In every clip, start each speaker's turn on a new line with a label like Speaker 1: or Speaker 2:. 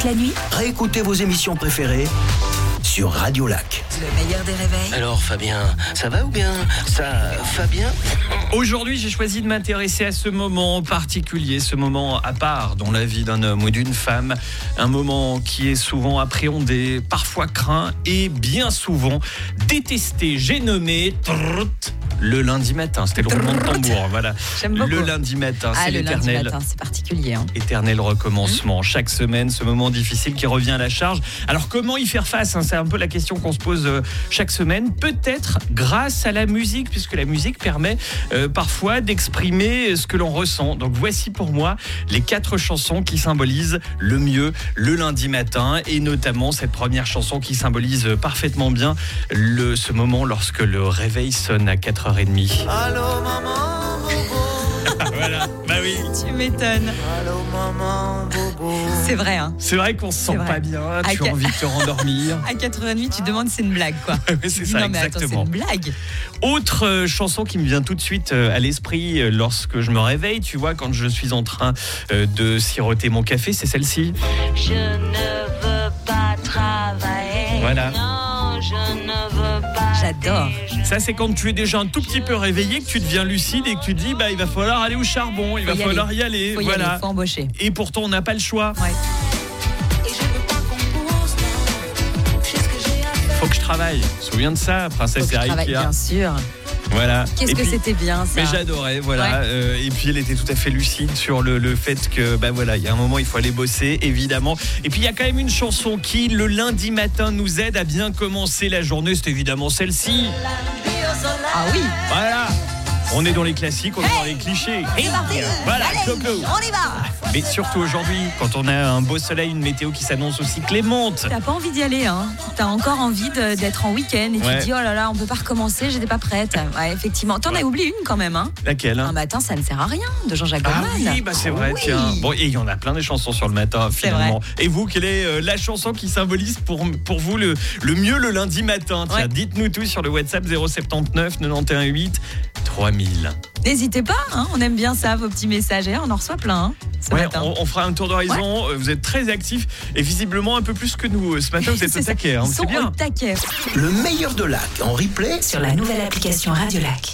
Speaker 1: toute la nuit?
Speaker 2: Réécoutez vos émissions préférées sur Radio Lac.
Speaker 1: Le meilleur des réveils.
Speaker 3: Alors Fabien, ça va ou bien ça, Fabien?
Speaker 4: Aujourd'hui, j'ai choisi de m'intéresser à ce moment particulier, ce moment à part dans la vie d'un homme ou d'une femme. Un moment qui est souvent appréhendé, parfois craint et bien souvent détesté. J'ai nommé le lundi matin. C'était le roulement de tambour, voilà.
Speaker 1: J'aime beaucoup.
Speaker 4: Le lundi matin, c'est
Speaker 1: le
Speaker 4: l'éternel.
Speaker 1: lundi matin, c'est particulier.
Speaker 4: Éternel recommencement. Chaque semaine, ce moment difficile qui revient à la charge. Alors, comment y faire face, C'est un peu la question qu'on se pose chaque semaine. Peut-être grâce à la musique, puisque la musique permet parfois d'exprimer ce que l'on ressent. Donc, voici pour moi les 4 chansons qui symbolisent le mieux le lundi matin. Et notamment cette première chanson qui symbolise parfaitement bien ce moment lorsque le réveil sonne à 4h30.
Speaker 5: Allô maman bobo.
Speaker 4: Voilà, bah oui.
Speaker 1: Tu m'étonnes.
Speaker 5: Allô maman bobo.
Speaker 1: C'est vrai, hein.
Speaker 4: C'est vrai qu'on se sent pas bien, tu as envie de te rendormir.
Speaker 1: À 4h30, tu demandes si c'est une blague, quoi.
Speaker 4: Oui, c'est ça,
Speaker 1: non, mais
Speaker 4: exactement.
Speaker 1: attends, c'est une blague.
Speaker 4: Autre chanson qui me vient tout de suite à l'esprit lorsque je me réveille, tu vois, quand je suis en train de siroter mon café, c'est celle-ci.
Speaker 6: Je ne veux pas travailler.
Speaker 4: Voilà.
Speaker 6: Non, je ne veux pas.
Speaker 1: J'adore.
Speaker 4: Ça, c'est quand tu es déjà un tout petit peu réveillé, que tu deviens lucide et que tu te dis, il va falloir aller au charbon, il va falloir y aller.
Speaker 1: Faut y aller, faut embaucher.
Speaker 4: Et pourtant, on n'a pas le choix.
Speaker 1: Ouais.
Speaker 4: Faut que je travaille. Souviens de ça, Princesse Eric.
Speaker 1: Bien sûr.
Speaker 4: Voilà.
Speaker 1: Qu'est-ce que c'était bien, ça.
Speaker 4: Mais j'adorais, voilà. Ouais. Et puis elle était tout à fait lucide sur le fait que, il y a un moment, il faut aller bosser, évidemment. Et puis il y a quand même une chanson qui, le lundi matin, nous aide à bien commencer la journée. C'est évidemment celle-ci.
Speaker 1: Ah oui.
Speaker 4: Voilà. On est dans les classiques, on est dans les clichés.
Speaker 1: C'est parti.
Speaker 4: Voilà,
Speaker 1: allez,
Speaker 4: Coco.
Speaker 1: on y va.
Speaker 4: Mais surtout aujourd'hui, quand on a un beau soleil, une météo qui s'annonce aussi clémente.
Speaker 1: T'as pas envie d'y aller, hein. T'as encore envie d'être en week-end et tu te dis, oh là là, on peut pas recommencer, j'étais pas prête. Ouais, effectivement. T'en as oublié une quand même, hein.
Speaker 4: Laquelle,
Speaker 1: Un matin, ça ne sert à rien, de Jean-Jacques Goldman.
Speaker 4: Ah oui, c'est vrai, tiens. Bon, et il y en a plein des chansons sur le matin, finalement. Et vous, quelle est la chanson qui symbolise pour vous le mieux le lundi matin? Tiens, dites-nous tout sur le WhatsApp 079 91 8 3000.
Speaker 1: N'hésitez pas, hein, on aime bien ça, vos petits messages. On en reçoit plein ce matin.
Speaker 4: On fera un tour d'horizon. Vous êtes très actifs et visiblement un peu plus que nous. Ce matin, vous êtes au taquet.
Speaker 1: Ils sont au taquet.
Speaker 2: Le meilleur de Lac en replay
Speaker 1: sur la nouvelle application Radio Lac.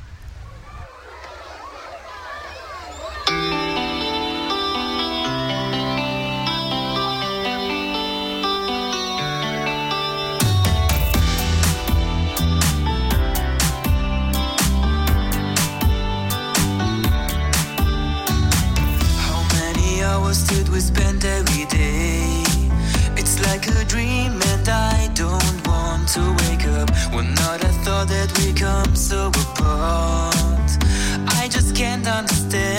Speaker 5: We spend every day. It's like a dream and I don't want to wake up. One night I thought that we come so apart. I just can't understand.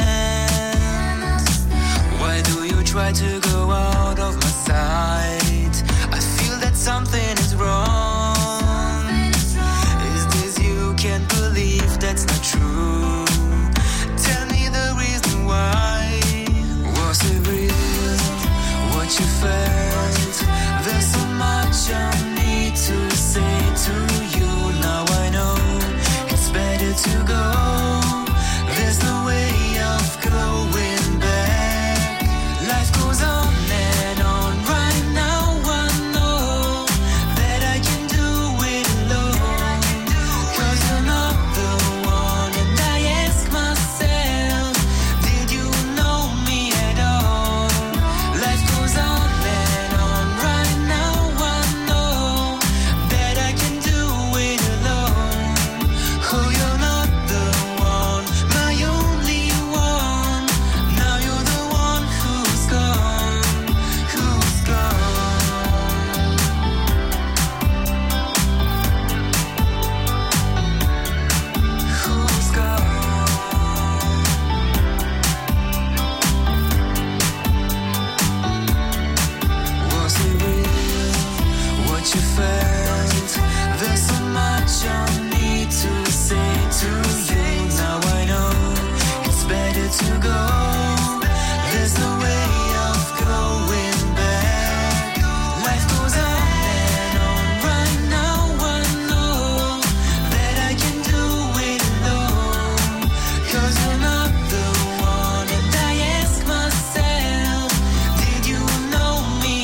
Speaker 5: Why do you try to go out of my sight? I feel that something is wrong. Is this you can't believe that's not true? Tell me the reason why. Was it real? What you felt? There's so much I need to say to you. Now I know it's better to go. There's no way of going back. Life goes on and on. Right now I know that I can do it alone. 'Cause you're not the one. And I ask myself, did you know me at all? Life goes on and on. Right now I know that I can do it alone. Oh, you're not the one, my only one. Now you're the one who's gone, who's gone. Who's gone? Was it real? What you felt? There's so much I need to say to you. Now I know it's better to go. There's no way of going back. Life goes on and on. Right now I know that I can do it alone. 'Cause you're not the one. And I ask myself, did you know me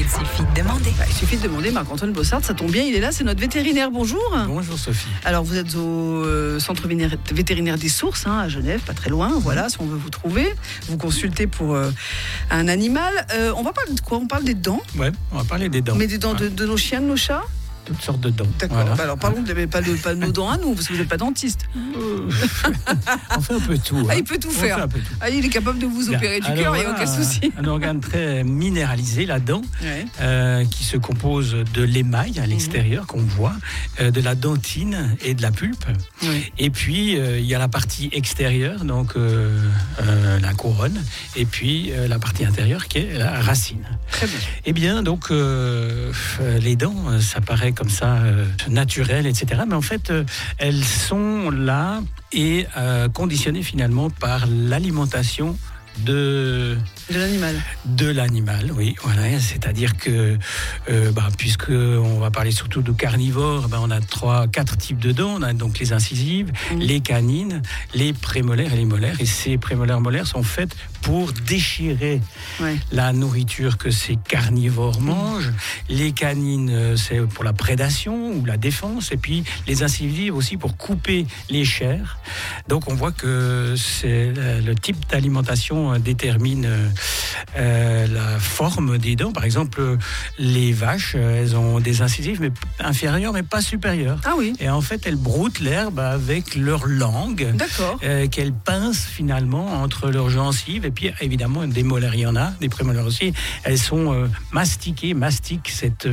Speaker 1: Il suffit de demander.
Speaker 7: Il suffit de demander. Marc-Antoine Bossard, ça tombe bien, il est là, c'est notre vétérinaire. Bonjour.
Speaker 8: Bonjour Sophie.
Speaker 7: Alors vous êtes au centre vétérinaire des Sources, à Genève, pas très loin. Voilà, si on veut vous trouver, vous consultez pour un animal. On va parler de quoi? On parle des dents.
Speaker 8: Ouais, on va parler des dents.
Speaker 7: Mais des dents de nos chiens, de nos chats?
Speaker 8: Toutes sortes de dents.
Speaker 7: D'accord.
Speaker 8: Voilà.
Speaker 7: Bah alors parlons pas de nos dents à nous, parce que vous n'êtes pas dentiste.
Speaker 8: On fait un peu tout.
Speaker 7: Ah, il peut tout faire.
Speaker 8: Un peu tout.
Speaker 7: Ah, il est capable de vous opérer du cœur, il n'y a aucun souci.
Speaker 8: Un organe très minéralisé, la dent, qui se compose de l'émail à l'extérieur qu'on voit, de la dentine et de la pulpe.
Speaker 7: Oui.
Speaker 8: Et puis il y a la partie extérieure, donc la couronne, et puis la partie intérieure qui est la racine.
Speaker 7: Très bien.
Speaker 8: Eh bien, donc les dents, ça paraît comme ça naturel, etc. Mais en fait, elles sont là et conditionnées finalement par l'alimentation de l'animal, oui, voilà. C'est-à-dire que puisque on va parler surtout de carnivores, on a 4 types de dents. On a donc les incisives, les canines, les prémolaires et les molaires. Et ces prémolaires molaires sont faites pour déchirer la nourriture que ces carnivores mangent. Les canines, c'est pour la prédation ou la défense. Et puis les incisives aussi pour couper les chairs. Donc on voit que c'est le type d'alimentation détermine la forme des dents. Par exemple, les vaches, elles ont des incisives mais inférieures mais pas supérieures.
Speaker 7: Ah oui.
Speaker 8: Et en fait, elles broutent l'herbe avec leur langue.
Speaker 7: D'accord.
Speaker 8: Qu'elles pincent finalement entre leurs gencives. Et puis évidemment, des molaires, il y en a, des prémolaires aussi. Elles sont mastiquent cette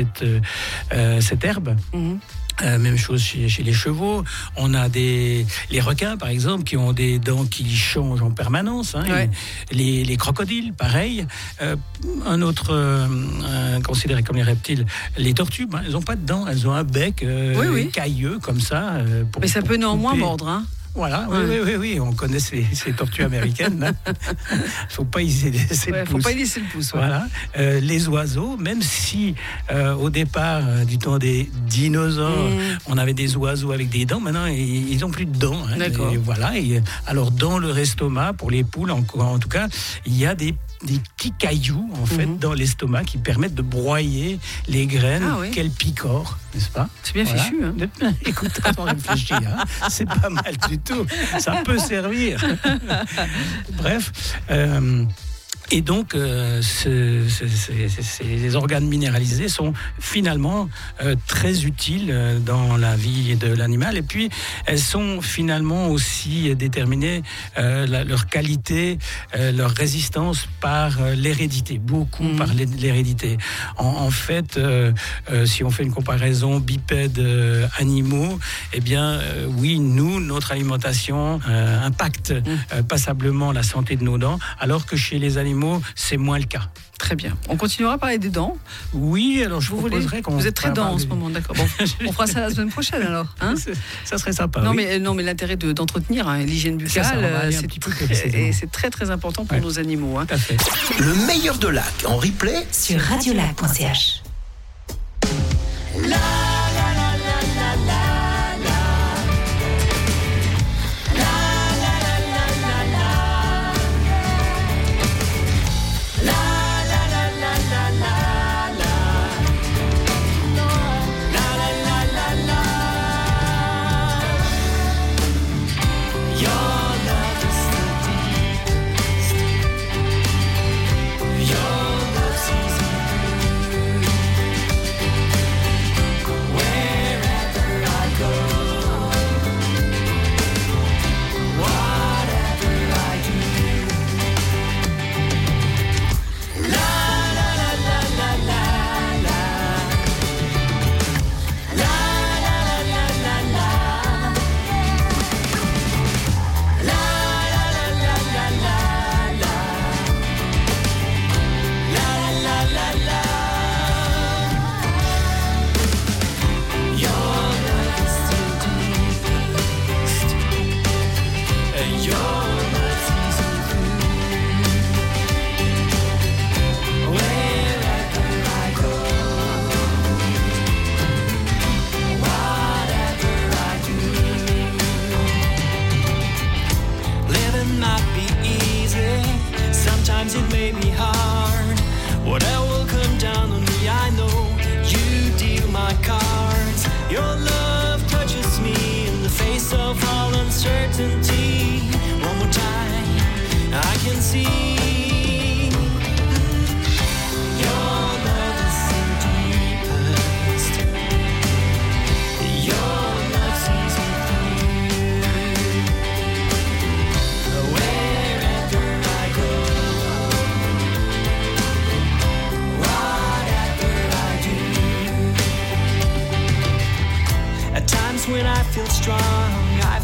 Speaker 8: herbe. Même chose chez les chevaux. On a les requins, par exemple, qui ont des dents qui changent en permanence. Les crocodiles, pareil. Un autre considéré comme les reptiles, les tortues, elles n'ont pas de dents. Elles ont un bec cailleux comme ça.
Speaker 7: Mais ça peut néanmoins mordre, hein.
Speaker 8: Voilà, oui, on connaît ces tortues américaines. Faut pas y laisser le pouce.
Speaker 7: Faut pas y laisser le pouce.
Speaker 8: Voilà. Les oiseaux, même si au départ du temps des dinosaures, on avait des oiseaux avec des dents, maintenant ils n'ont plus de dents. Hein.
Speaker 7: D'accord.
Speaker 8: Et voilà. Alors dans leur estomac, pour les poules, en tout cas, il y a des petits cailloux en fait dans l'estomac qui permettent de broyer les graines qu'elles picorent, n'est-ce pas?
Speaker 7: C'est bien fichu. Hein.
Speaker 8: Écoute, quand on réfléchit, c'est pas mal du tout. Ça peut servir. Bref. Et donc, ces organes minéralisés sont finalement très utiles dans la vie de l'animal. Et puis, elles sont finalement aussi déterminées, leur qualité, leur résistance par l'hérédité, beaucoup par l'hérédité. En fait, si on fait une comparaison bipèdes-animaux, eh bien, oui, notre alimentation impacte passablement la santé de nos dents, alors que chez les animaux, c'est moins le cas.
Speaker 7: Très bien. On continuera à parler des dents.
Speaker 8: Oui, alors je proposerais qu'on...
Speaker 7: Vous êtes très dents en ce moment, d'accord. Bon, on fera ça la semaine prochaine alors. Hein,
Speaker 8: ça serait sympa.
Speaker 7: Non, mais l'intérêt d'entretenir l'hygiène buccale, c'est très très important pour nos animaux. Hein.
Speaker 8: Tout à fait.
Speaker 2: Le meilleur de Lac en replay
Speaker 1: sur radiolac.ch.
Speaker 5: Your love sees me through.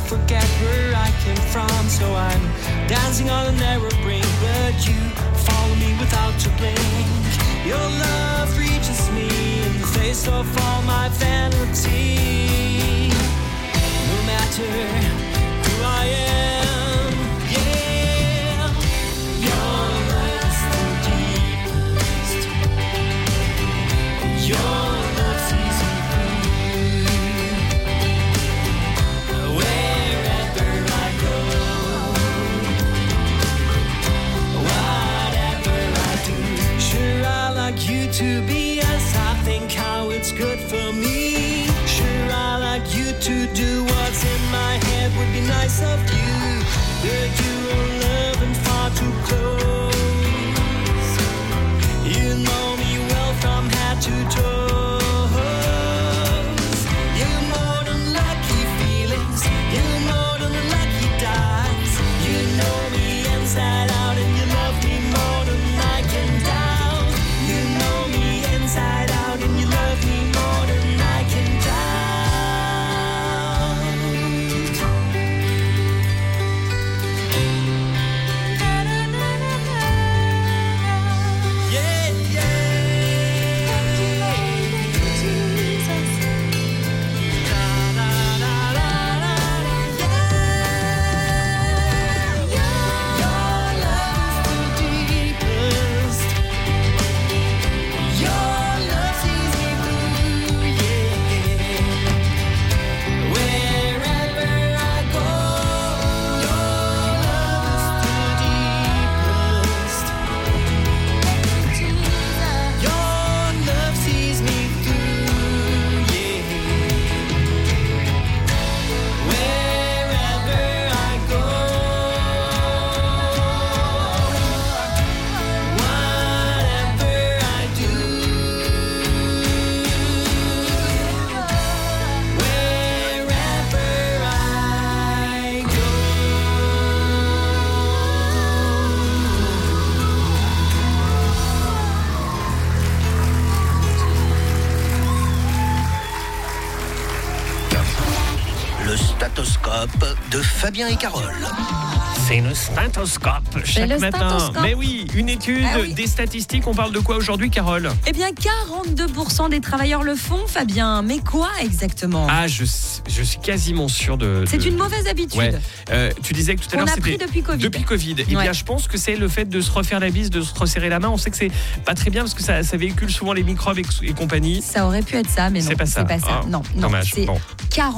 Speaker 5: forget where I came from. So I'm dancing on a narrow brink, but you follow me without to blink. Your love reaches me in the face of all my vanity. No matter who I am, yeah, your love's the deepest. Your love sees me through. Wherever I go, whatever I do, sure I like you to be as I think how it's good for me. Sure I like you to do what's in my head would be nice of you. But you are loving far too close. You know me well from head to toes. You're more than lucky feelings. You're more than lucky dives. You know me inside out and you love me more than I can doubt. You know me inside out and you love me more than I can doubt. Yeah,
Speaker 3: Le statoscope de Fabien et Carole.
Speaker 4: C'est le statoscope chaque
Speaker 1: le
Speaker 4: matin.
Speaker 1: statoscope.
Speaker 4: Mais oui, une étude,
Speaker 1: Ah oui.
Speaker 4: des statistiques. On parle de quoi aujourd'hui, Carole?
Speaker 1: Eh bien, 42% des travailleurs le font, Fabien. Mais quoi exactement?
Speaker 4: Ah, je suis quasiment sûr de.
Speaker 1: C'est une mauvaise habitude.
Speaker 4: Ouais. Tu disais que tout à
Speaker 1: Qu'on
Speaker 4: l'heure
Speaker 1: a
Speaker 4: c'était
Speaker 1: pris depuis Covid.
Speaker 4: Depuis Covid. Eh
Speaker 1: Ouais.
Speaker 4: bien, je pense que c'est le fait de se refaire la bise, de se resserrer la main. On sait que c'est pas très bien parce que ça véhicule souvent les microbes et compagnie.
Speaker 1: Ça aurait pu être ça, mais non.
Speaker 4: C'est pas ça. Ah,
Speaker 1: Non,
Speaker 4: dommage.
Speaker 1: C'est
Speaker 4: Bon.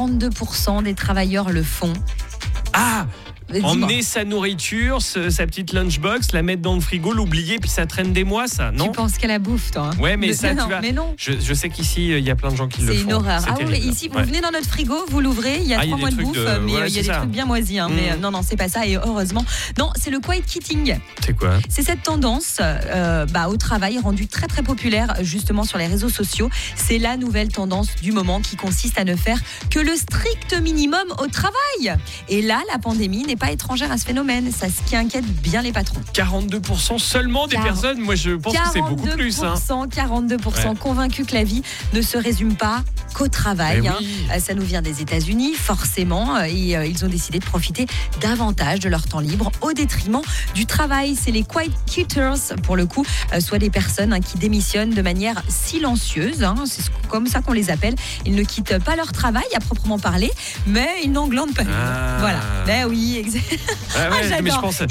Speaker 1: 42% des travailleurs le font.
Speaker 4: Ah,
Speaker 1: Dis-moi.
Speaker 4: emmener sa nourriture, sa petite lunchbox, la mettre dans le frigo, l'oublier, puis ça traîne des mois, ça, non?
Speaker 1: Tu penses qu'à la bouffe, toi, hein?
Speaker 4: Ouais, mais ça,
Speaker 1: non,
Speaker 4: tu vas.
Speaker 1: mais non.
Speaker 4: Je sais qu'ici, il y a plein de gens qui le font.
Speaker 1: C'est une horreur.
Speaker 4: C'est
Speaker 1: Ah oui, mais
Speaker 4: terrible.
Speaker 1: ici, vous
Speaker 4: Ouais.
Speaker 1: venez dans notre frigo, vous l'ouvrez, il y a
Speaker 4: Ah, il y a
Speaker 1: 3 mois
Speaker 4: des
Speaker 1: de
Speaker 4: trucs
Speaker 1: bouffe,
Speaker 4: de-
Speaker 1: mais
Speaker 4: voilà,
Speaker 1: il y a
Speaker 4: c'est
Speaker 1: des
Speaker 4: ça.
Speaker 1: trucs bien moisis. Hein, mais non, c'est pas ça, et heureusement. Non, c'est le quiet quitting.
Speaker 4: C'est quoi?
Speaker 1: C'est cette tendance au travail rendue très très populaire justement sur les réseaux sociaux. C'est la nouvelle tendance du moment qui consiste à ne faire que le strict minimum au travail. Et là, la pandémie n'est pas étrangère à ce phénomène. Ça, ce qui inquiète bien les patrons.
Speaker 4: 42% seulement des personnes, moi je pense que c'est beaucoup plus. Hein.
Speaker 1: 42% convaincus que la vie ne se résume pas qu'au travail.
Speaker 4: Mais
Speaker 1: hein.
Speaker 4: oui.
Speaker 1: Ça nous vient des États-Unis, forcément. Et ils ont décidé de profiter davantage de leur temps libre au détriment du travail. C'est les quiet quitters, pour le coup, soit des personnes qui démissionnent de manière silencieuse. Hein. C'est comme ça qu'on les appelle. Ils ne quittent pas leur travail à proprement parler, mais ils n'englandent pas.
Speaker 4: Ah.
Speaker 1: Voilà. Ben oui, exact.
Speaker 4: Ah ouais,
Speaker 1: j'adore.
Speaker 4: mais je pense.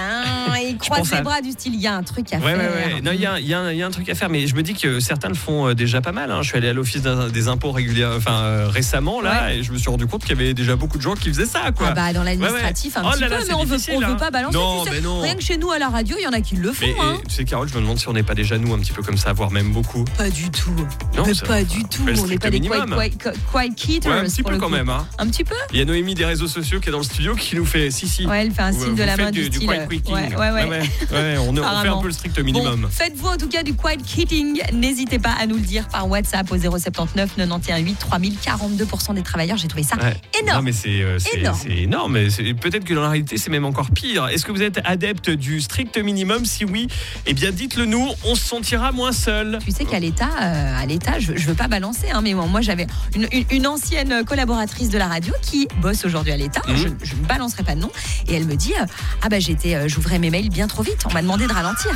Speaker 1: Ils croisent
Speaker 4: pense
Speaker 1: les
Speaker 4: à-
Speaker 1: bras du style, il y a un truc à
Speaker 4: Ouais,
Speaker 1: faire.
Speaker 4: ouais. Non, il y a un truc à faire, mais je me dis que certains le font déjà pas mal. Hein. Je suis allé à l'office des impôts récemment là, et je me suis rendu compte qu'il y avait déjà beaucoup de gens qui faisaient ça, quoi.
Speaker 1: Ah bah dans l'administratif
Speaker 4: Ouais, ouais.
Speaker 1: un
Speaker 4: Oh
Speaker 1: petit
Speaker 4: là là,
Speaker 1: peu,
Speaker 4: c'est
Speaker 1: mais on
Speaker 4: difficile,
Speaker 1: veut
Speaker 4: hein.
Speaker 1: pas balancer.
Speaker 4: Non,
Speaker 1: tu sais.
Speaker 4: mais non.
Speaker 1: Rien que chez nous à la radio, il y en a qui le font.
Speaker 4: Mais
Speaker 1: hein.
Speaker 4: tu sais, Carole, je me demande si on n'est pas déjà nous un petit peu comme ça, voire même beaucoup.
Speaker 1: Pas du tout.
Speaker 4: Non,
Speaker 1: mais
Speaker 4: ça-
Speaker 1: pas du tout.
Speaker 4: fait le
Speaker 1: On n'est
Speaker 4: strict
Speaker 1: pas des
Speaker 4: minimum.
Speaker 1: quiet quitters.
Speaker 4: Ouais, un petit
Speaker 1: pour
Speaker 4: peu
Speaker 1: le
Speaker 4: quand
Speaker 1: coup.
Speaker 4: même. Hein.
Speaker 1: Un petit peu.
Speaker 4: Il y a Noémie des réseaux sociaux qui est dans le studio qui nous fait si.
Speaker 1: Ouais, elle fait un
Speaker 4: Vous
Speaker 1: signe de la
Speaker 4: faites
Speaker 1: main du
Speaker 4: du
Speaker 1: style.
Speaker 4: quiet quitting.
Speaker 1: Ouais,
Speaker 4: Ouais, on fait un peu le strict minimum.
Speaker 1: Bon, faites-vous en tout cas du quiet quitting. N'hésitez pas à nous le dire par WhatsApp au 079 91 8 3000. 42% des travailleurs, j'ai trouvé ça énorme.
Speaker 4: Non, mais c'est énorme. Mais peut-être que dans la réalité, c'est même encore pire. Est-ce que vous êtes adepte du strict minimum? Si oui, eh bien dites-le nous, on se sentira moins seul.
Speaker 1: Tu sais qu'à l'État, je veux pas balancer, mais moi j'avais une ancienne collaboratrice de la radio qui bosse aujourd'hui à l'État. Je ne balancerai pas de nom. Et elle me dit, j'ouvrais mes mails bien trop vite. On m'a demandé de ralentir.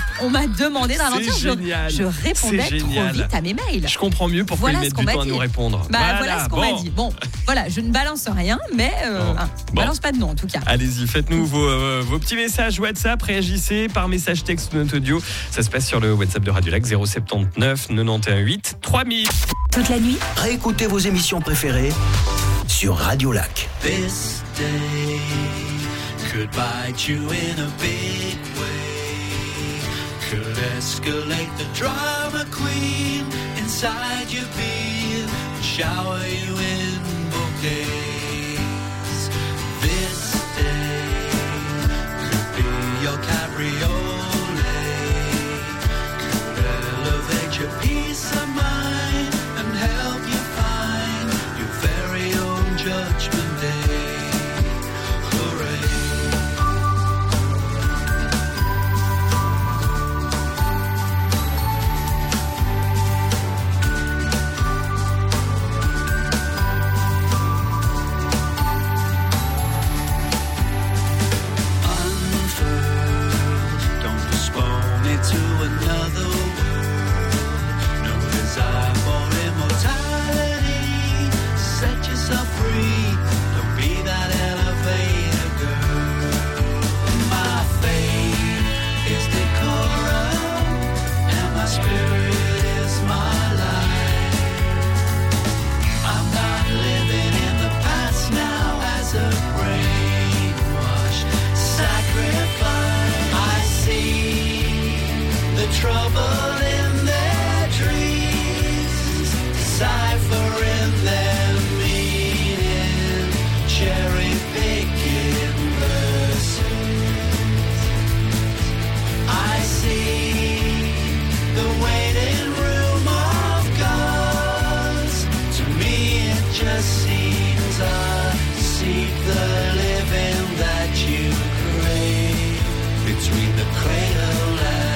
Speaker 1: Je répondais trop vite à mes mails.
Speaker 4: Je comprends mieux pourquoi ils mettent du temps à nous répondre.
Speaker 1: Voilà ce qu'on m'a dit. Bon, voilà, je ne balance rien, mais balance pas de nom en tout cas.
Speaker 4: Allez-y, faites-nous vos petits messages WhatsApp, réagissez par message texte ou note audio. Ça se passe sur le WhatsApp de Radio Lac 079 91 8 3000.
Speaker 1: Toute la nuit,
Speaker 2: Réécoutez vos émissions préférées sur Radio Lac.
Speaker 5: This day could bite you in a big way, could escalate the drama queen inside your being, shower you in bouquets. This day could be your cabriolet, could elevate your peace of mind and help you find your very own judgment day. Trouble in their dreams, deciphering their meaning, cherry picking verses. I see the waiting room of gods. To me it just seems I seek the living that you crave between the cradle and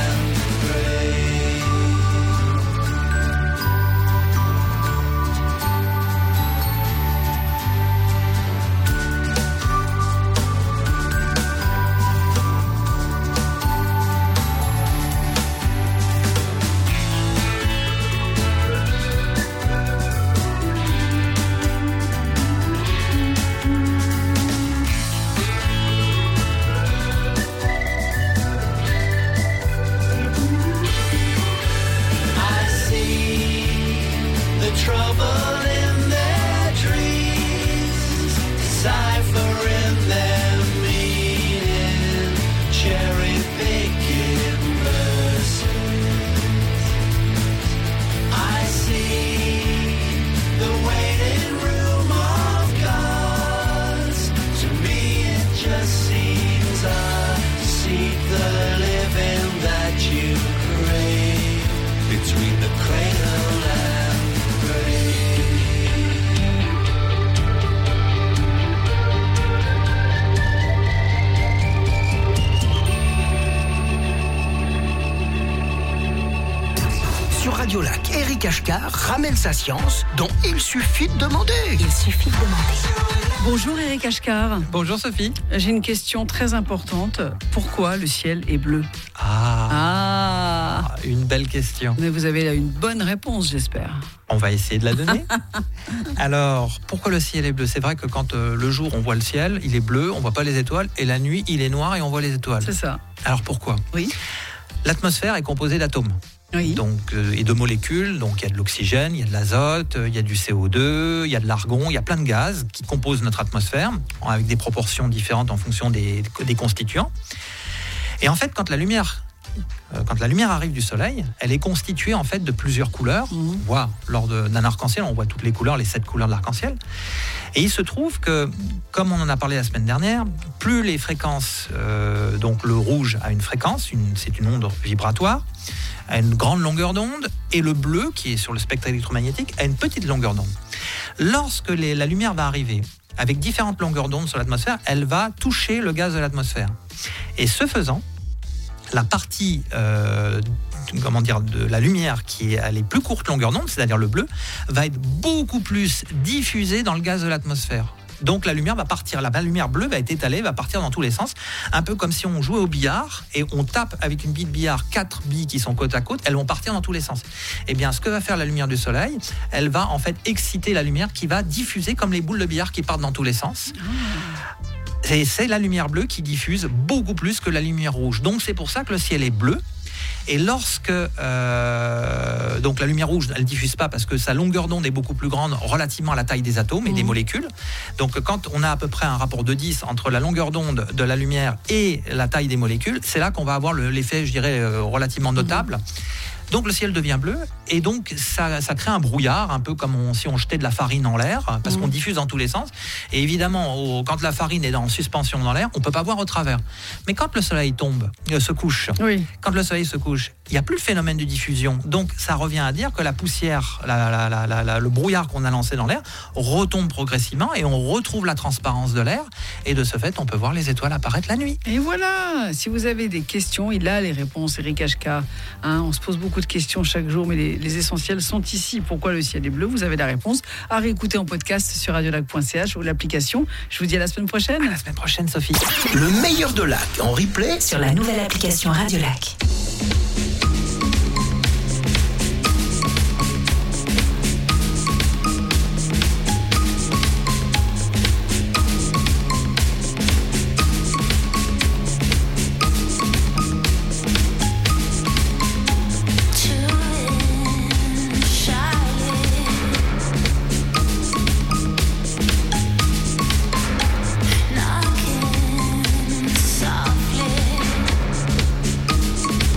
Speaker 2: Radio Lac, Eric Ashkar ramène sa science dont il suffit de demander.
Speaker 7: Bonjour Eric Ashkar.
Speaker 9: Bonjour Sophie.
Speaker 7: J'ai une question très importante. Pourquoi le ciel est bleu?
Speaker 9: Une belle question.
Speaker 7: Mais vous avez là une bonne réponse, j'espère.
Speaker 9: On va essayer de la donner. Alors, pourquoi le ciel est bleu? C'est vrai que quand le jour, on voit le ciel, il est bleu, on voit pas les étoiles, et la nuit, il est noir et on voit les étoiles.
Speaker 7: C'est ça.
Speaker 9: Alors pourquoi?
Speaker 7: Oui.
Speaker 9: L'atmosphère est composée d'atomes.
Speaker 7: Oui.
Speaker 9: Donc, et de molécules. Donc, il y a de l'oxygène, il y a de l'azote, il y a du CO2, il y a de l'argon, il y a plein de gaz qui composent notre atmosphère avec des proportions différentes en fonction des constituants. Et en fait, quand la lumière quand la lumière arrive du soleil, elle est constituée en fait de plusieurs couleurs. On voit lors d'un arc-en-ciel, on voit toutes les couleurs, les 7 couleurs de l'arc-en-ciel. Et il se trouve que, comme on en a parlé la semaine dernière, plus les fréquences, donc le rouge a une fréquence, c'est une onde vibratoire, a une grande longueur d'onde, et le bleu, qui est sur le spectre électromagnétique, a une petite longueur d'onde. Lorsque la lumière va arriver avec différentes longueurs d'onde sur l'atmosphère, elle va toucher le gaz de l'atmosphère. Et ce faisant, la partie de la lumière qui a les plus courtes longueurs d'onde, c'est-à-dire le bleu, va être beaucoup plus diffusée dans le gaz de l'atmosphère. Donc la lumière va partir, la lumière bleue va être étalée, va partir dans tous les sens, un peu comme si on jouait au billard et on tape avec une bille de billard 4 billes qui sont côte à côte, elles vont partir dans tous les sens. Et bien ce que va faire la lumière du soleil, elle va en fait exciter la lumière qui va diffuser comme les boules de billard qui partent dans tous les sens. Et c'est la lumière bleue qui diffuse beaucoup plus que la lumière rouge. Donc c'est pour ça que le ciel est bleu. Et lorsque donc la lumière rouge, elle diffuse pas parce que sa longueur d'onde est beaucoup plus grande relativement à la taille des atomes et des molécules. Donc quand on a à peu près un rapport de 10 entre la longueur d'onde de la lumière et la taille des molécules, c'est là qu'on va avoir l'effet, je dirais, relativement notable. Donc le ciel devient bleu et donc ça crée un brouillard, un peu comme si on jetait de la farine en l'air, parce qu'on diffuse dans tous les sens. Et évidemment, quand la farine est en suspension dans l'air, on peut pas voir au travers. Mais quand le soleil se couche, quand le soleil se couche, il n'y a plus le phénomène de diffusion. Donc ça revient à dire que la poussière, le brouillard qu'on a lancé dans l'air retombe progressivement et on retrouve la transparence de l'air. Et de ce fait, on peut voir les étoiles apparaître la nuit.
Speaker 7: Et voilà, si vous avez des questions, il a les réponses, Eric Ashka. On se pose beaucoup de questions chaque jour, mais les essentiels sont ici. Pourquoi le ciel est bleu? Vous avez la réponse à réécouter en podcast sur radiolac.ch ou l'application. Je vous dis à la semaine prochaine.
Speaker 9: À la semaine prochaine, Sophie.
Speaker 2: Le meilleur de Lac en replay
Speaker 10: sur la nouvelle application Radiolac.
Speaker 5: Knocking softly.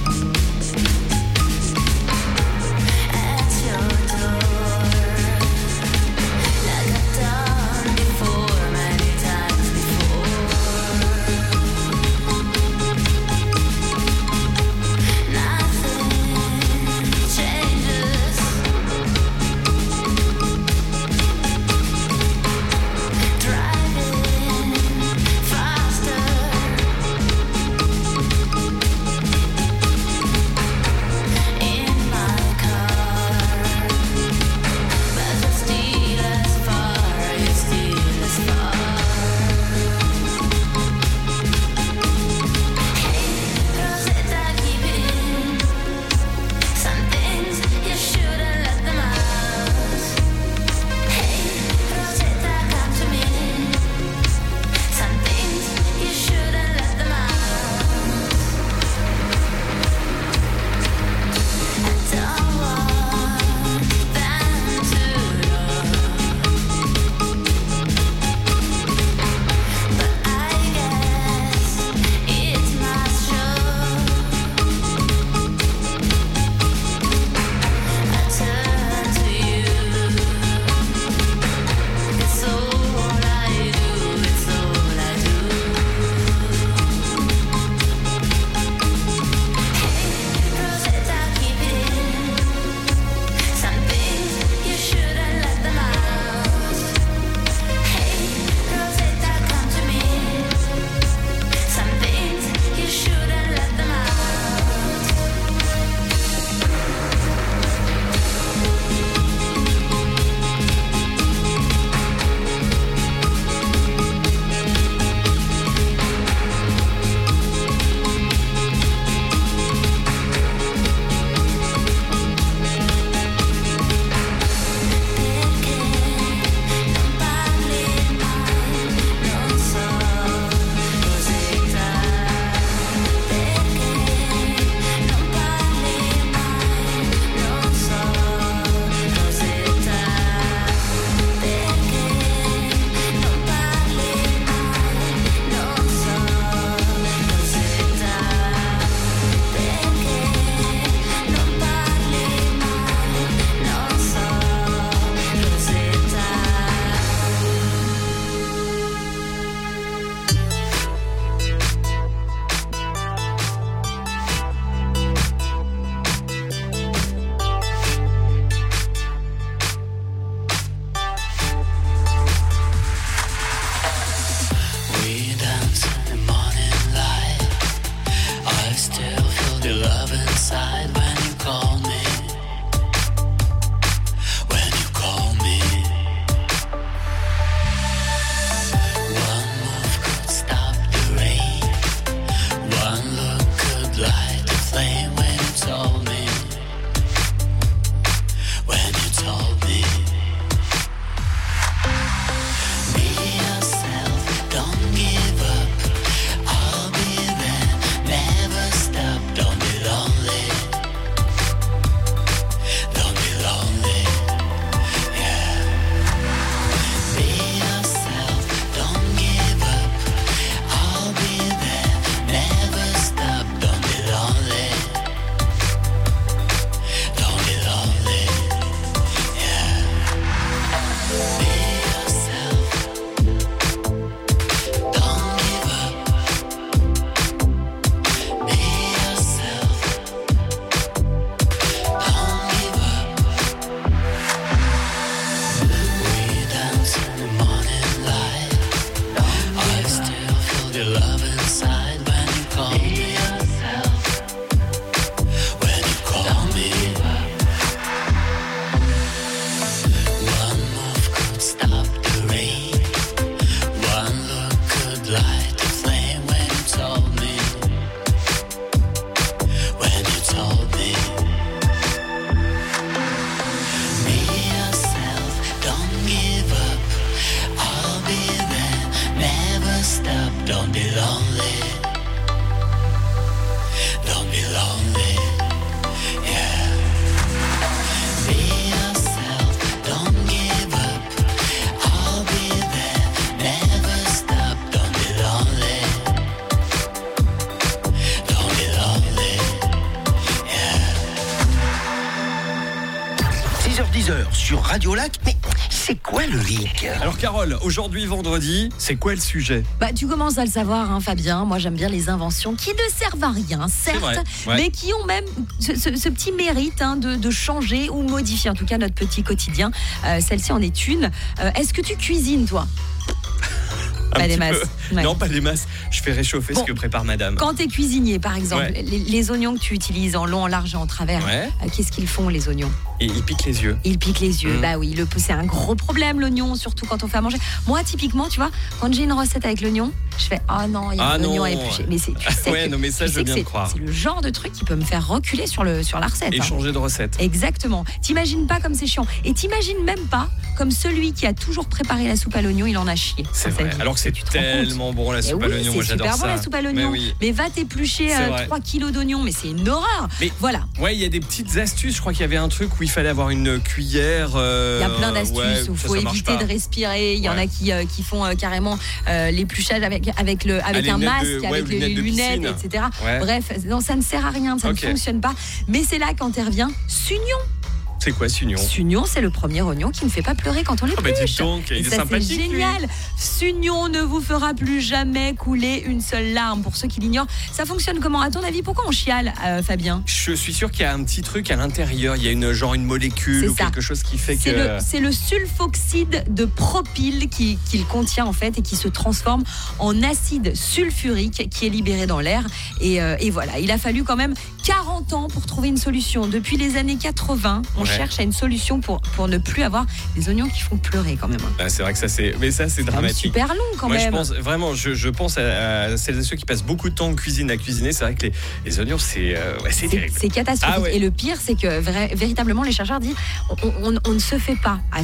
Speaker 5: Never stop, don't be lonely. Don't be lonely. Yeah. Be yourself, don't give up. I'll be there. Never stop, don't be lonely. Don't be lonely. Yeah.
Speaker 2: 6h-10h sur Radio Lac. Mais c'est quoi le hic?
Speaker 4: Alors Carole, aujourd'hui vendredi, c'est quoi le sujet?
Speaker 1: Bah, tu commences à le savoir, hein, Fabien. Moi, j'aime bien les inventions qui ne servent à rien, certes,
Speaker 4: vrai, ouais.
Speaker 1: mais qui ont même ce petit mérite hein, de changer ou modifier, en tout cas, notre petit quotidien. Celle-ci en est une. Est-ce que tu cuisines, toi?
Speaker 4: Un
Speaker 1: Pas
Speaker 4: petit
Speaker 1: des masses.
Speaker 4: peu.
Speaker 1: Ouais.
Speaker 4: Non, pas des masses. Je fais réchauffer ce que prépare madame.
Speaker 1: Quand tu es cuisinier, par exemple,
Speaker 4: Ouais.
Speaker 1: les oignons que tu utilises en long, en large et en travers,
Speaker 4: Ouais.
Speaker 1: Qu'est-ce qu'ils font, les oignons?
Speaker 4: Et il pique les yeux.
Speaker 1: Ils piquent les yeux.
Speaker 4: Mmh.
Speaker 1: Bah oui, c'est un gros problème, l'oignon, surtout quand on fait à manger. Moi, typiquement, tu vois, quand j'ai une recette avec l'oignon, je fais « Oh non, il y a l'oignon à éplucher ». Mais tu sais
Speaker 4: Ouais,
Speaker 1: que,
Speaker 4: non, mais ça,
Speaker 1: tu
Speaker 4: je
Speaker 1: sais
Speaker 4: veux
Speaker 1: que
Speaker 4: bien
Speaker 1: c'est,
Speaker 4: te croire.
Speaker 1: c'est le genre de truc qui peut me faire reculer sur la recette.
Speaker 4: Et
Speaker 1: hein.
Speaker 4: changer de recette.
Speaker 1: Exactement. T'imagines pas comme c'est chiant. Et t'imagines même pas comme celui qui a toujours préparé la soupe à l'oignon, il en a chié.
Speaker 4: C'est
Speaker 1: dans sa
Speaker 4: vrai.
Speaker 1: vie.
Speaker 4: Alors que c'est
Speaker 1: Tu te rends compte?
Speaker 4: tellement bon la
Speaker 1: Eh
Speaker 4: soupe à
Speaker 1: oui,
Speaker 4: l'oignon. Moi,
Speaker 1: c'est
Speaker 4: j'adore
Speaker 1: super
Speaker 4: ça.
Speaker 1: bon la soupe à
Speaker 4: Mais
Speaker 1: l'oignon.
Speaker 4: oui.
Speaker 1: Mais va t'éplucher
Speaker 4: C'est vrai.
Speaker 1: 3 kilos d'oignons, mais c'est une horreur.
Speaker 4: Mais
Speaker 1: voilà.
Speaker 4: Ouais, il y a des petites astuces. Je crois qu'il y avait un truc où il fallait avoir une cuillère.
Speaker 1: Il y a plein d'astuces où il faut
Speaker 4: ça marche
Speaker 1: éviter
Speaker 4: pas.
Speaker 1: de respirer. Il y en a qui font carrément l'épluchage avec
Speaker 4: les
Speaker 1: un
Speaker 4: lunettes
Speaker 1: masque,
Speaker 4: de- ouais,
Speaker 1: avec les
Speaker 4: lunettes de
Speaker 1: lunettes,
Speaker 4: piscine.
Speaker 1: etc.
Speaker 4: Ouais.
Speaker 1: Bref, non, ça ne sert à rien, ça
Speaker 4: Ok.
Speaker 1: ne fonctionne pas. Mais c'est là qu'intervient Sugnon.
Speaker 4: C'est quoi ce union?
Speaker 1: Sugnon, c'est le premier oignon qui ne fait pas pleurer quand on
Speaker 4: Oh, bah,
Speaker 1: l'épluche.
Speaker 4: dis donc,
Speaker 1: Et
Speaker 4: il est
Speaker 1: ça, c'est
Speaker 4: sympathique, lui.
Speaker 1: génial. Sugnon ne vous fera plus jamais couler une seule larme. Pour ceux qui l'ignorent, ça fonctionne comment? À ton avis, pourquoi on chiale, Fabien?
Speaker 4: Je suis sûr qu'il y a un petit truc à l'intérieur. Il y a une molécule
Speaker 1: C'est
Speaker 4: ou
Speaker 1: ça.
Speaker 4: quelque chose qui fait
Speaker 1: C'est
Speaker 4: que.
Speaker 1: c'est le sulfoxyde de propyle qu'il contient en fait et qui se transforme en acide sulfurique qui est libéré dans l'air. Et voilà, il a fallu quand même 40 ans pour trouver une solution. Depuis les années 80, on
Speaker 4: Ouais.
Speaker 1: cherche à une solution pour ne plus avoir des oignons qui font pleurer quand même.
Speaker 4: Ah, c'est vrai que ça c'est. Mais ça c'est
Speaker 1: C'est quand même
Speaker 4: dramatique.
Speaker 1: super long quand
Speaker 4: Moi,
Speaker 1: même.
Speaker 4: je pense vraiment, je pense à celles et ceux qui passent beaucoup de temps en cuisine à cuisiner. C'est vrai que les oignons, c'est terrible.
Speaker 1: C'est catastrophique.
Speaker 4: Ah ouais.
Speaker 1: Et le pire, c'est que véritablement, les chercheurs disent on ne se fait pas à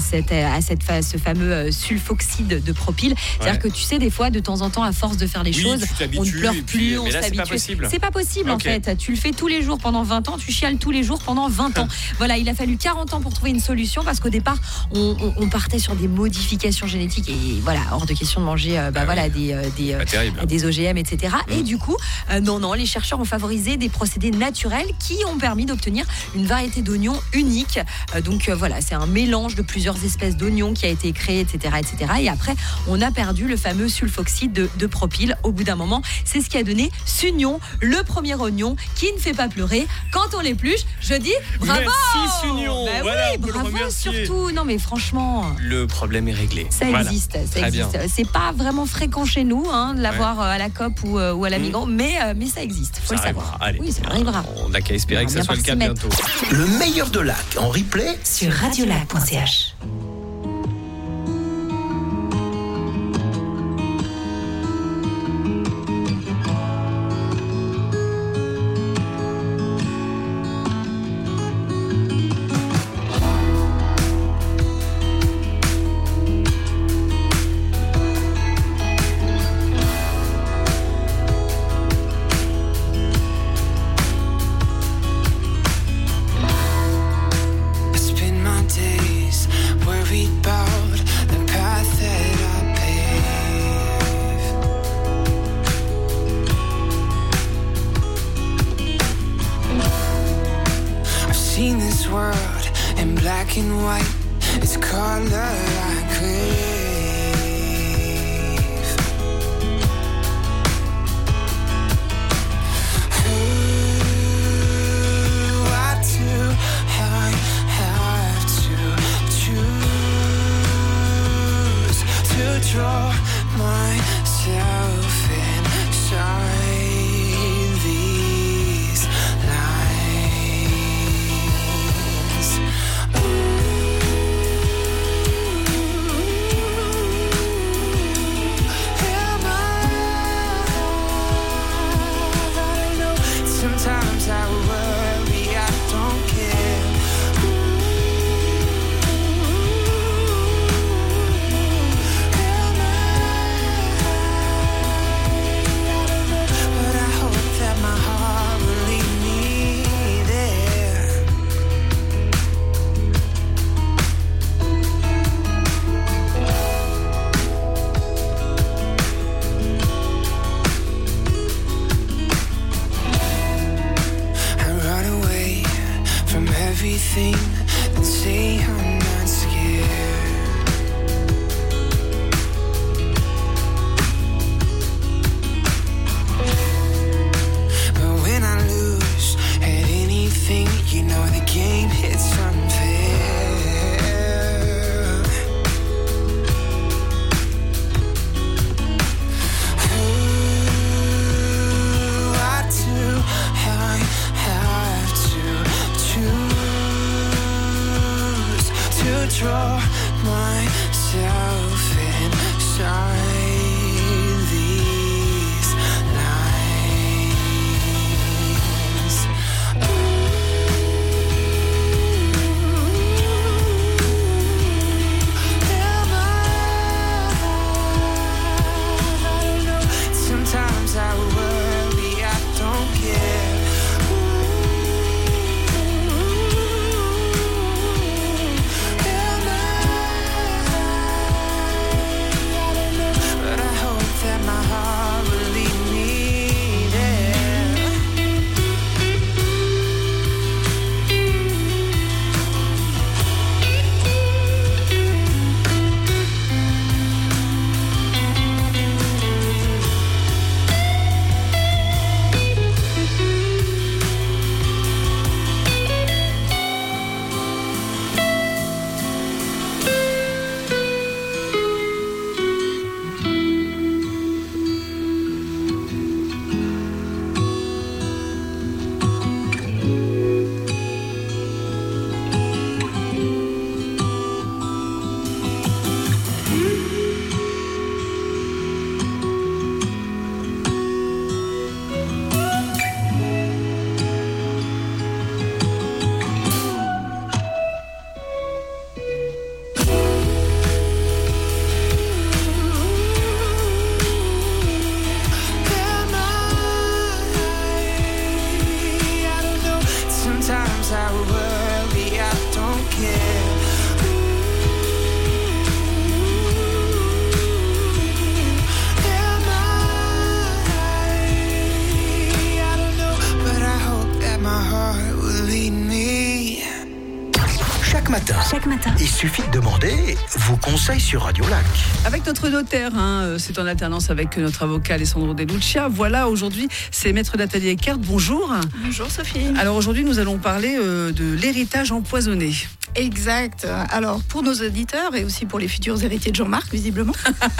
Speaker 1: ce fameux sulfoxyde de propyle. C'est-à-dire que tu sais, des fois, de temps en temps, à force de faire les
Speaker 4: Oui,
Speaker 1: choses,
Speaker 4: tu t'habitues,
Speaker 1: on ne pleure
Speaker 4: et puis,
Speaker 1: plus, on
Speaker 4: mais là, c'est
Speaker 1: s'habitue.
Speaker 4: pas possible.
Speaker 1: C'est pas possible
Speaker 4: Ok.
Speaker 1: en fait. Tu le fais tous les jours pendant 20 ans, tu chiales tous les jours pendant 20 ans. Voilà, il a fallu 40 ans pour trouver une solution parce qu'au départ, on partait sur des modifications génétiques et voilà, hors de question de manger voilà,
Speaker 4: Pas terrible.
Speaker 1: des OGM, etc. Et du coup, non, les chercheurs ont favorisé des procédés naturels qui ont permis d'obtenir une variété d'oignons unique. Donc voilà, c'est un mélange de plusieurs espèces d'oignons qui a été créé, etc., etc. Et après, on a perdu le fameux sulfoxyde de propyle. Au bout d'un moment, c'est ce qui a donné Sugnon, le premier oignon qui ne fait pas pleurer quand on l'épluche. Je dis bravo.
Speaker 4: Merci, Sugnon.
Speaker 1: Bah
Speaker 4: Voilà,
Speaker 1: oui,
Speaker 4: on peut le
Speaker 1: bravo
Speaker 4: remercier.
Speaker 1: surtout. Non mais franchement.
Speaker 4: Le problème est réglé.
Speaker 1: Ça
Speaker 4: Voilà.
Speaker 1: existe, ça
Speaker 4: Très
Speaker 1: existe.
Speaker 4: bien.
Speaker 1: C'est pas vraiment fréquent chez nous de l'avoir à la COP ou à la Migros, mais ça existe, faut
Speaker 4: Ça
Speaker 1: le savoir.
Speaker 4: arrivera. Allez.
Speaker 1: Oui, ça arrivera.
Speaker 4: On n'a qu'à espérer
Speaker 1: On
Speaker 4: que
Speaker 1: va
Speaker 4: ça soit le cas
Speaker 1: bien par s'y
Speaker 4: bientôt.
Speaker 2: Le meilleur de Lac en replay
Speaker 10: sur radiolac.ch.
Speaker 5: I spend my days worried about the path that I pave. I've seen this world in black and white. It's color I crave. Why do I have to choose to draw myself inside these lines? Ooh. anything, then say I'm not scared. But when I lose at anything, you know the game hits unfair. I have to choose to draw myself inside these lines. I don't know. Sometimes I worry, I don't care. But I hope that my heart will lead me there. Sometimes I worry, I don't care. I don't know, but I hope that my heart will lead me.
Speaker 2: Chaque matin, il suffit de demander vos conseils sur Radio Lac.
Speaker 7: Avec notre notaire, c'est en alternance avec notre avocat Alessandro De Lucia. Voilà, aujourd'hui, c'est Maître Nathalie Eckert. Bonjour.
Speaker 11: Bonjour Sophie.
Speaker 7: Alors aujourd'hui, nous allons parler de l'héritage empoisonné.
Speaker 11: Exact. Alors pour nos auditeurs et aussi pour les futurs héritiers de Jean-Marc, visiblement,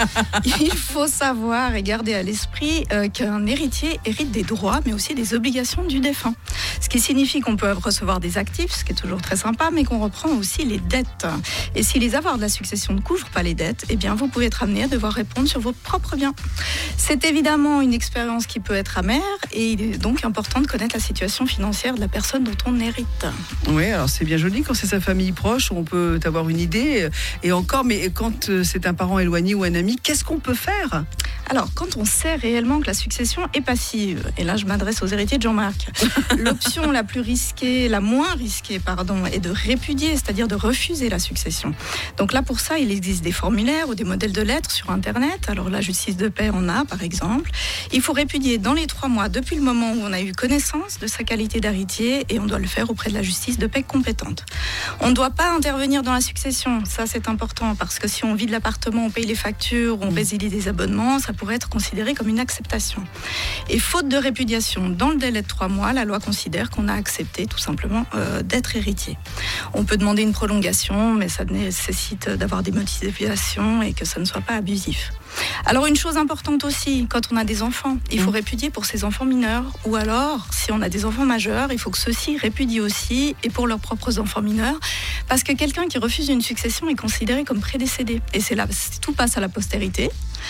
Speaker 11: il faut savoir et garder à l'esprit qu'un héritier hérite des droits, mais aussi des obligations du défunt. Ce qui signifie qu'on peut recevoir des actifs, ce qui est toujours très sympa, mais qu'on reprend aussi les dettes. Et si les avoirs de la succession ne couvrent pas les dettes, eh bien vous pouvez être amené à devoir répondre sur vos propres biens. C'est évidemment une expérience qui peut être amère et il est donc important de connaître la situation financière de la personne dont on hérite.
Speaker 7: Oui, alors c'est bien joli quand c'est sa famille proche, on peut avoir une idée. Et encore, mais quand c'est un parent éloigné ou un ami, qu'est-ce qu'on peut faire ?
Speaker 11: Alors, quand on sait réellement que la succession est passive, et là je m'adresse aux héritiers de Jean-Marc, l'option la plus risquée, la moins risquée, est de répudier, c'est-à-dire de refuser la succession. Donc là, pour ça, il existe des formulaires ou des modèles de lettres sur Internet. Alors la justice de paix en a, par exemple. Il faut répudier dans les 3 mois depuis le moment où on a eu connaissance de sa qualité d'héritier et on doit le faire auprès de la justice de paix compétente. On ne doit pas intervenir dans la succession, ça c'est important, parce que si on vide l'appartement, on paye les factures, on résilie des abonnements, ça pourrait être considéré comme une acceptation. Et faute de répudiation dans le délai de 3 mois, la loi considère qu'on a accepté tout simplement d'être héritier. On peut demander une prolongation, mais ça nécessite d'avoir des motivations et que ça ne soit pas abusif. Alors une chose importante aussi, quand on a des enfants, il faut répudier pour ses enfants mineurs, ou alors si on a des enfants majeurs, il faut que ceux-ci répudient aussi et pour leurs propres enfants mineurs, parce que quelqu'un qui refuse une succession est considéré comme prédécédé et c'est là, tout passe à la postérité,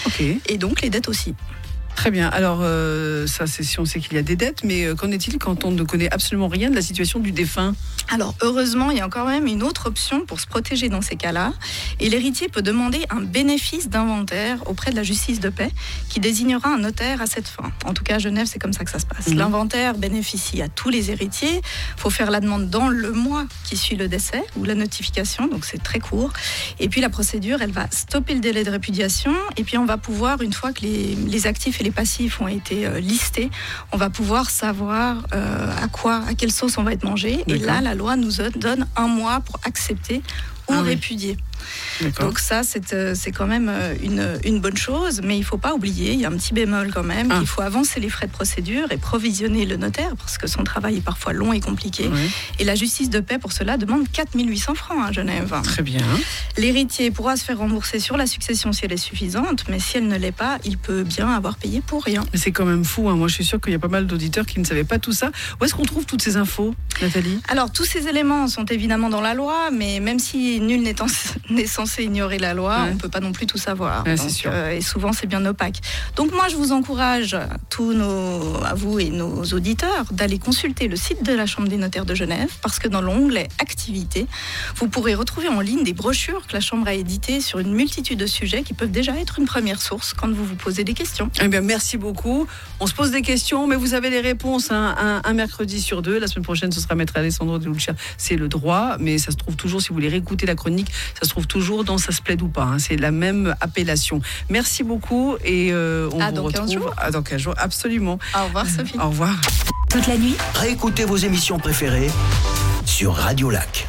Speaker 11: et donc les dettes aussi.
Speaker 7: Très bien. Alors, ça, c'est si on sait qu'il y a des dettes, mais qu'en est-il quand on ne connaît absolument rien de la situation du défunt ?
Speaker 11: Alors, heureusement, il y a encore même une autre option pour se protéger dans ces cas-là. Et l'héritier peut demander un bénéfice d'inventaire auprès de la justice de paix qui désignera un notaire à cette fin. En tout cas, à Genève, c'est comme ça que ça se passe. L'inventaire bénéficie à tous les héritiers. Il faut faire la demande dans le mois qui suit le décès ou la notification, donc c'est très court. Et puis, la procédure, elle va stopper le délai de répudiation. Et puis, on va pouvoir, une fois que les actifs et les passifs ont été listés, on va pouvoir savoir à quelle sauce on va être mangé. Et là, la loi nous donne 1 mois pour accepter ou répudier. Donc ça, c'est quand même une bonne chose, mais il ne faut pas oublier, il y a un petit bémol quand même, il faut avancer les frais de procédure et provisionner le notaire, parce que son travail est parfois long et compliqué. Et la justice de paix, pour cela, demande 4 800 francs à Genève.
Speaker 7: Très bien.
Speaker 11: L'héritier pourra se faire rembourser sur la succession si elle est suffisante, mais si elle ne l'est pas, il peut bien avoir payé pour rien.
Speaker 7: Mais c'est quand même fou, hein. Moi je suis sûre qu'il y a pas mal d'auditeurs qui ne savaient pas tout ça. Où est-ce qu'on trouve toutes ces infos, Nathalie ?
Speaker 11: Alors, tous ces éléments sont évidemment dans la loi, mais même si nul n'est censé ignorer la loi, on ne peut pas non plus tout savoir.
Speaker 7: Ouais,
Speaker 11: donc,
Speaker 7: c'est sûr.
Speaker 11: Et souvent, c'est bien opaque. Donc moi, je vous encourage, à vous et nos auditeurs, d'aller consulter le site de la Chambre des notaires de Genève, parce que dans l'onglet Activités, vous pourrez retrouver en ligne des brochures que la Chambre a éditées sur une multitude de sujets qui peuvent déjà être une première source quand vous vous posez des questions.
Speaker 7: Eh bien, merci beaucoup. On se pose des questions, mais vous avez les réponses un mercredi sur 2. La semaine prochaine, ce sera Maître Alessandro De Lucia. C'est le droit, mais ça se trouve toujours, si vous voulez réécouter la chronique, ça se trouve toujours dans Ça se plaide ou pas. Hein. C'est la même appellation. Merci beaucoup et on vous retrouve
Speaker 11: 15 jours.
Speaker 7: dans 15 jours. Absolument.
Speaker 11: Au revoir, Sophie.
Speaker 7: Au revoir.
Speaker 10: Toute la nuit,
Speaker 2: Réécoutez vos émissions préférées sur Radio Lac.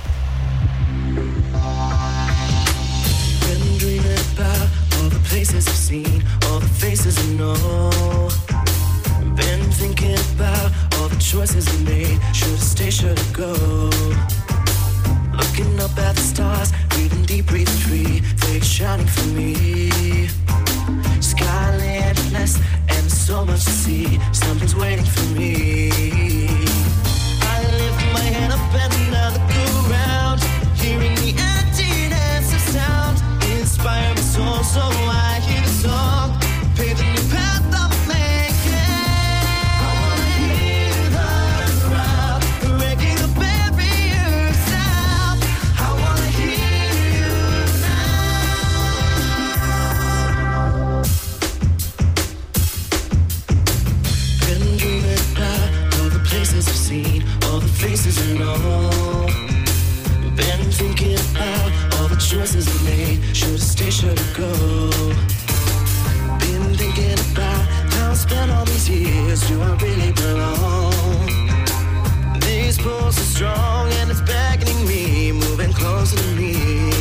Speaker 5: Been dreaming about all the places I've seen, all the faces I know. Been thinking about all the choices I made. Should I stay, should I go? Looking up at the stars, breathing deep, breathing free. Fake shining for me. Sky endless, and so much to see. Something's waiting for me. I lift my head up and I look around, hearing the emptiness of sound. Inspire my soul so I hear the song. Pave the new path I'm making. I wanna hear the crowd breaking the barriers down. I wanna hear you now. Been dreaming about all the places I've seen, all the faces I know. Been thinking about all the choices I made. Should I stay, should I go? Been thinking about how I spent all these years. Do I really belong? These pulls are strong and it's beckoning me, moving closer to me.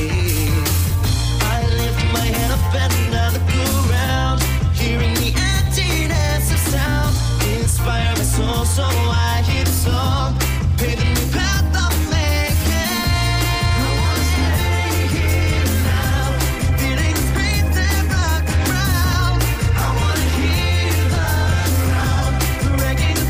Speaker 5: I lift my head up and I look around, hearing the emptiness of sound. Inspire my soul so I hear the song. Pave the new path I'm making. I wanna stay here now, feeling free to rock around. I wanna hear the crowd breaking the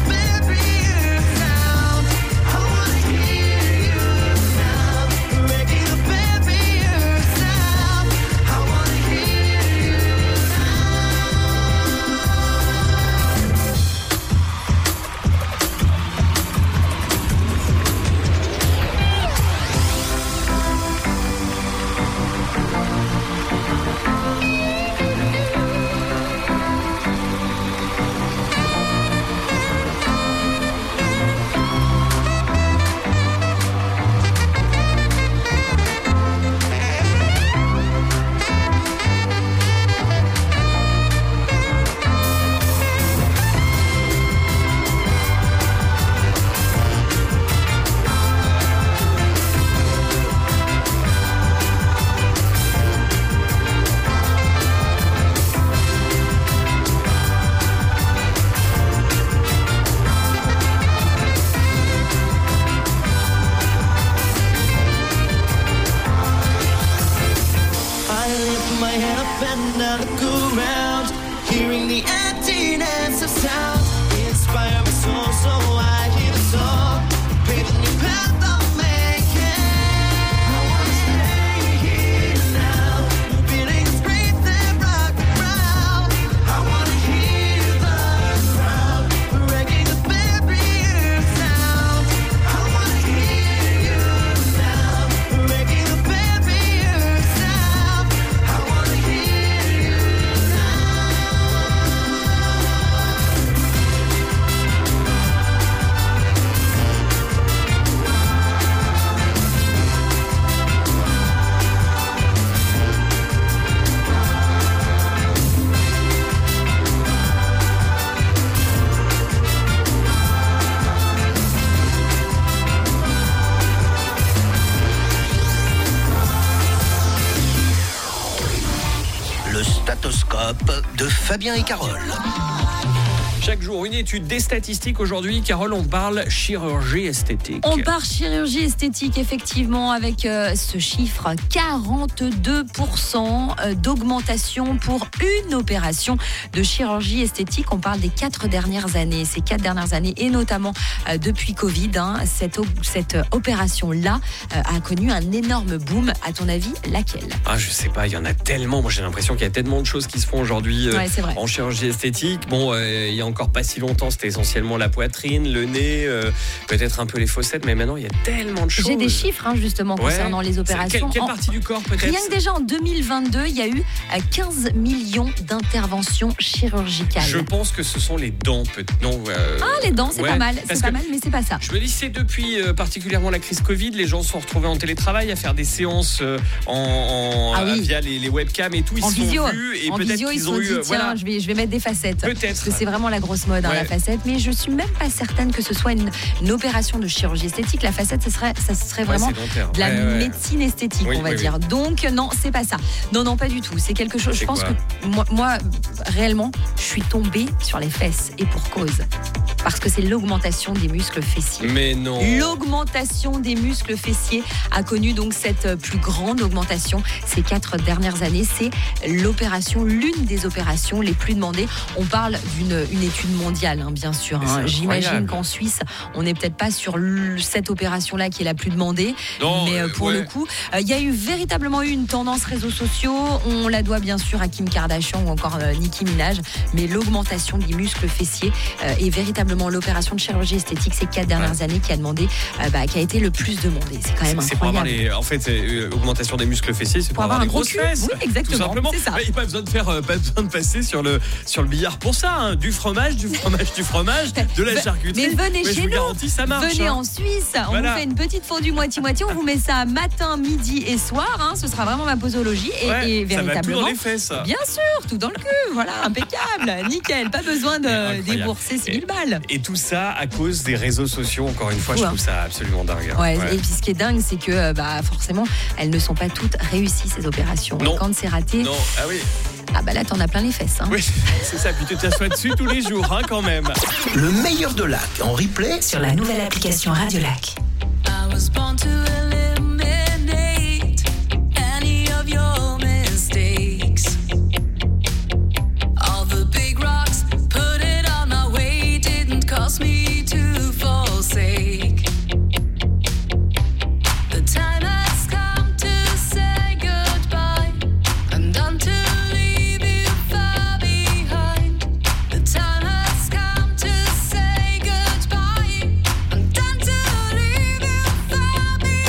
Speaker 3: Stéthoscope de Fabien et Carole.
Speaker 4: Chaque jour, une étude des statistiques. Aujourd'hui, Carole, on parle chirurgie esthétique.
Speaker 1: On part chirurgie esthétique, effectivement, avec ce chiffre, 42% d'augmentation pour une opération de chirurgie esthétique. On parle des 4 dernières années. Ces 4 dernières années, et notamment depuis Covid, cette opération-là a connu un énorme boom. À ton avis, laquelle ?
Speaker 12: Je sais pas, il y en a tellement. Moi, j'ai l'impression qu'il y a tellement de choses qui se font aujourd'hui
Speaker 1: c'est vrai.
Speaker 12: en chirurgie esthétique. Bon, il y a encore pas si longtemps, c'était essentiellement la poitrine, le nez, peut-être un peu les fossettes, mais maintenant, il y a tellement de choses.
Speaker 1: J'ai des chiffres, justement, concernant les opérations.
Speaker 12: Quelle partie du corps, peut-être ?
Speaker 1: Rien que déjà en 2022, il y a eu 15 millions d'interventions chirurgicales.
Speaker 12: Je pense que ce sont les dents, non
Speaker 1: les dents, c'est pas mal. C'est pas mal, mais c'est pas ça.
Speaker 12: Je me dis, c'est depuis particulièrement la crise Covid, les gens se sont retrouvés en télétravail à faire des séances via les webcams et tout. Ils
Speaker 1: en
Speaker 12: se
Speaker 1: visio,
Speaker 12: sont vus et
Speaker 1: en
Speaker 12: peut-être
Speaker 1: visio,
Speaker 12: qu'ils
Speaker 1: ils se
Speaker 12: ont
Speaker 1: sont
Speaker 12: eu.
Speaker 1: dit, tiens, je vais mettre des facettes.
Speaker 12: Peut-être.
Speaker 1: Parce que c'est vraiment la grosse mode, la facette. Mais je suis même pas certaine que ce soit une opération de chirurgie esthétique. La facette, ça serait vraiment de la médecine esthétique, on va dire. Donc, non, c'est pas ça. Non, pas du tout. C'est quelque chose, je pense que moi, réellement, je suis tombée sur les fesses. Et pour cause. Parce que c'est l'augmentation des muscles fessiers.
Speaker 12: Mais non.
Speaker 1: L'augmentation des muscles fessiers a connu donc cette plus grande augmentation ces 4 dernières années. C'est l'une des opérations les plus demandées. On parle d'une étude mondiale, bien sûr. J'imagine qu'en Suisse, on n'est peut-être pas sur cette opération-là qui est la plus demandée. Non, mais pour le coup, il y a véritablement eu une tendance réseaux sociaux. On la doit bien sûr à Kim Kardashian ou encore Nicki Minaj. Mais l'augmentation des muscles fessiers est véritablement l'opération de chirurgie esthétique ces 4 dernières années qui a été le plus demandée. C'est quand même incroyable.
Speaker 12: En fait, augmentation des muscles fessiers, c'est pour avoir des grosses fesses.
Speaker 1: Oui, exactement.
Speaker 12: Tout simplement.
Speaker 1: C'est ça.
Speaker 12: Il n'y a pas besoin de passer sur le billard pour ça. Du fromage, de la charcuterie.
Speaker 1: Mais venez chez
Speaker 12: je vous
Speaker 1: nous.
Speaker 12: Garantis, ça marche.
Speaker 1: Venez en Suisse. On vous fait une petite fondue moitié-moitié. On vous met ça matin, midi et soir. Ce sera vraiment ma posologie. Et véritablement. Ça va tout dans les fesses. Bien sûr, tout dans le cul. Voilà, impeccable. Nickel. Pas besoin de débourser 6 000 balles.
Speaker 12: Et tout ça à cause des réseaux sociaux. Encore une fois, je trouve ça absolument dingue.
Speaker 1: Et puis ce qui est dingue, c'est que forcément, elles ne sont pas toutes réussies, ces opérations.
Speaker 12: Non.
Speaker 1: Quand c'est raté.
Speaker 12: Non, oui.
Speaker 1: Là, t'en as plein les fesses.
Speaker 12: Oui, c'est ça. Puis tu t'assois dessus tous les jours, quand même.
Speaker 2: Le meilleur de Lac en replay
Speaker 10: sur la nouvelle application Radio Lac.
Speaker 5: I was born to eliminate any of your mistakes. All the big rocks, put it on my way, didn't cost me to forsake. The time has come to say goodbye, and done to leave you far behind. The time has come to say goodbye, and done to leave you far behind.